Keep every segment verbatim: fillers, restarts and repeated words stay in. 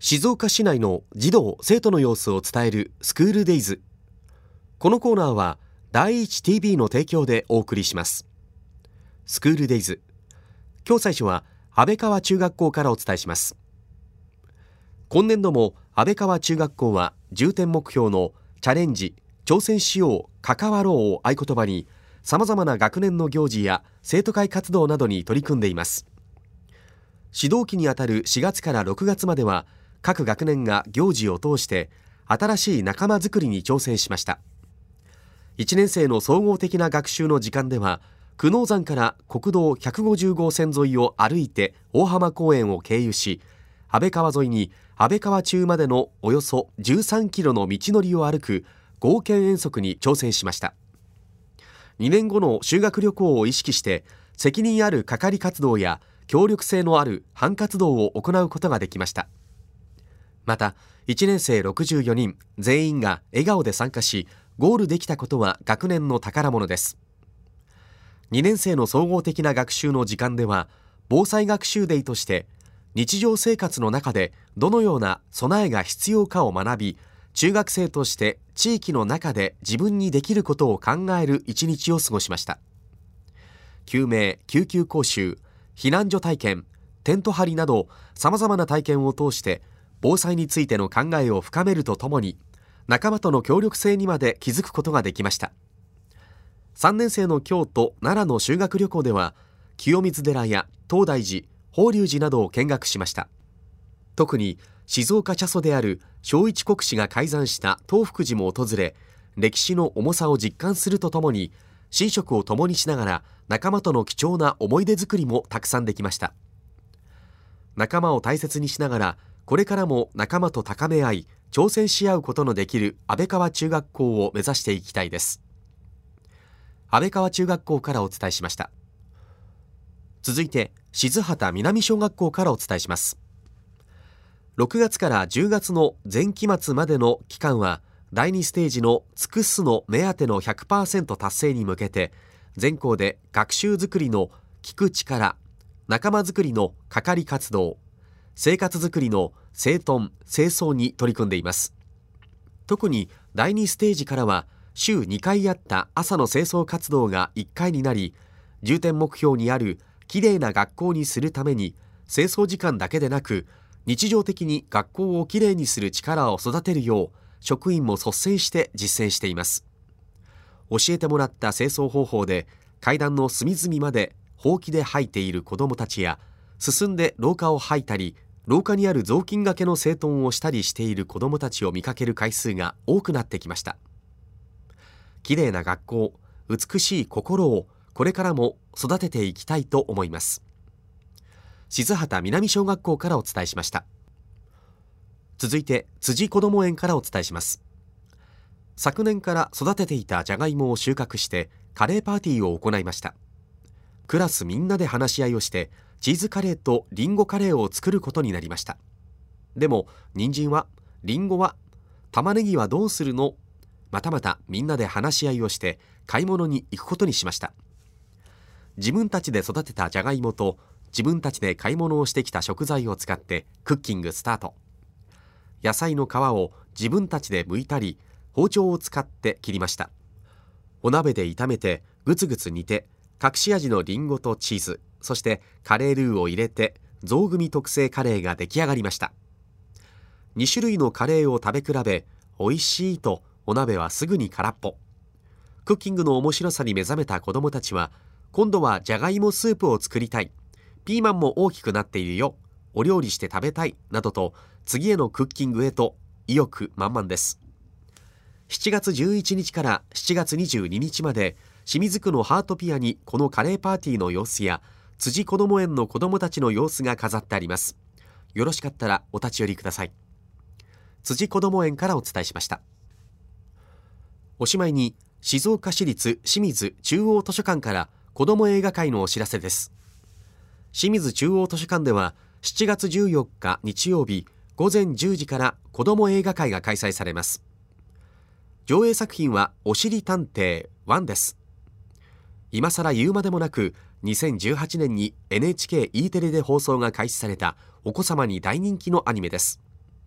静岡市内の児童生徒の様子を伝えるスクールデイズ。このコーナーは第一 ティービー の提供でお送りします。スクールデイズ、今日最初は安倍川中学校からお伝えします。今年度も安倍川中学校は重点目標のチャレンジ、挑戦しよう、関わろうを合言葉に様々な学年の行事や生徒会活動などに取り組んでいます。指導期にあたるしがつからろくがつまでは各学年が行事を通して新しい仲間づくりに挑戦しました。いちねん生の総合的な学習の時間では久能山から国道ひゃくごじゅうごうせん沿いを歩いて大浜公園を経由し、安倍川沿いに安倍川中までのおよそじゅうさんキロの道のりを歩く合計遠足に挑戦しました。にねんごの修学旅行を意識して責任ある係活動や協力性のある班活動を行うことができました。またいちねん生ろくじゅうよにん全員が笑顔で参加し、ゴールできたことは学年の宝物です。にねん生の総合的な学習の時間では防災学習デーとして日常生活の中でどのような備えが必要かを学び、中学生として地域の中で自分にできることを考える一日を過ごしました。救命・救急講習、避難所体験、テント張りなど様々な体験を通して防災についての考えを深めるとともに仲間との協力性にまで気づくことができました。さんねん生の京都・奈良の修学旅行では清水寺や東大寺、法隆寺などを見学しました。特に静岡茶祖である正一国師が開山した東福寺も訪れ、歴史の重さを実感するとともに寝食を共にしながら仲間との貴重な思い出作りもたくさんできました。仲間を大切にしながらこれからも仲間と高め合い挑戦し合うことのできる安倍川中学校を目指していきたいです。安倍川中学校からお伝えしました。続いて静畑南小学校からお伝えします。ろくがつからじゅうがつの前期末までの期間はだいにステージの尽くすの目当ての ひゃくパーセント 達成に向けて全校で学習づくりの聞く力、仲間づくりの係活動、生活づくりの整頓・清掃に取り組んでいます。特にだいにステージからは週にかいあった朝の清掃活動がいっかいになり、重点目標にあるきれいな学校にするために清掃時間だけでなく日常的に学校をきれいにする力を育てるよう職員も率先して実践しています。教えてもらった清掃方法で階段の隅々までほうきで掃いている子どもたちや、進んで廊下を掃いたり廊下にある雑巾がけの整頓をしたりしている子どもたちを見かける回数が多くなってきました。きれいな学校、美しい心をこれからも育てていきたいと思います。静畑南小学校からお伝えしました。続いて辻こども園からお伝えします。昨年から育てていたじゃがいもを収穫してカレーパーティーを行いました。クラスみんなで話し合いをしてチーズカレーとリンゴカレーを作ることになりました。でも人参は、リンゴは、玉ねぎはどうするの、またまたみんなで話し合いをして買い物に行くことにしました。自分たちで育てたじゃがいもと自分たちで買い物をしてきた食材を使ってクッキングスタート。野菜の皮を自分たちで剥いたり包丁を使って切りました。お鍋で炒めてぐつぐつ煮て隠し味のリンゴとチーズ、そしてカレールーを入れて象組特製カレーが出来上がりました。にしゅるいのカレーを食べ比べ、おいしいとお鍋はすぐに空っぽ。クッキングの面白さに目覚めた子どもたちは、今度はじゃがいもスープを作りたい、ピーマンも大きくなっているよ、お料理して食べたいなどと次へのクッキングへと意欲満々です。しちがつじゅういちにちからしちがつにじゅうににちまで清水区のハートピアにこのカレーパーティーの様子や辻こども園の子どもたちの様子が飾ってあります。よろしかったらお立ち寄りください。辻こども園からお伝えしました。おしまいに静岡市立清水中央図書館から子ども映画会のお知らせです。清水中央図書館ではしちがつじゅうよっか日曜日ごぜんじゅうじから子ども映画会が開催されます。上映作品はおしりたんていいちです。今更言うまでもなくにせんじゅうはちねんに エヌエイチケーイー テレで放送が開始されたお子様に大人気のアニメです。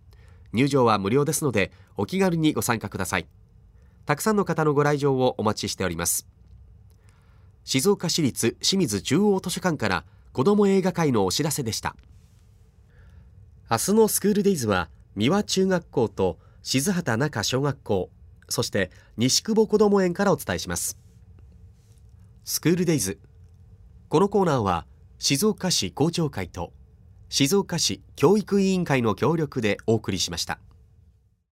入場は無料ですのでお気軽にご参加ください。たくさんの方のご来場をお待ちしております。静岡市立清水中央図書館から子ども映画会のお知らせでした。明日のスクールデイズは三輪中学校と静畑中小学校、そして西久保こども園からお伝えします。スクールデイズ、このコーナーは静岡市校長会と静岡市教育委員会の協力でお送りしました。